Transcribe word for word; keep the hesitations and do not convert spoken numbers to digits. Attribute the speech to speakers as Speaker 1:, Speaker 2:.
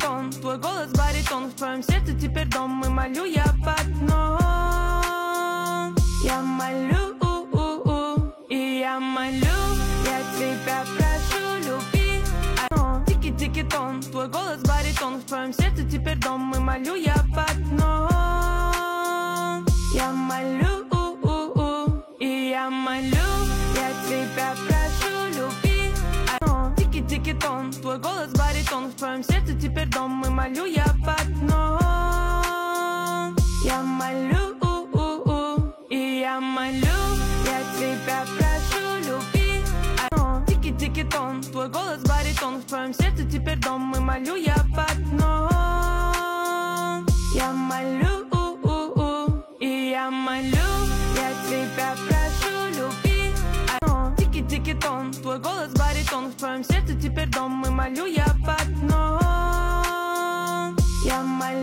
Speaker 1: тон, твой голос баритон. В твоем сердце теперь дом, и молю я под дном. Я молю, и я молю, я тебя прошу, люби. Тики-тики тон, твой голос баритон. В твоем сердце теперь дом, и молю я под дном. Я молю, и я молю, я тебя прошу, люби. Тики-тики тон, твой голос баритон. В твоем сердце теперь дом, и молю я под дном. Я молю, и я молю, я тебя прошу, люби. Тики-тики тон, твой голос баритон. В твоем сердце теперь дом, и молю я под дном. Я молю, и я молю, я тебя прошу, люби. Тики-тики тон, твой голос баритон. В твоем сердце теперь дом, и молю я под дном. Я молю.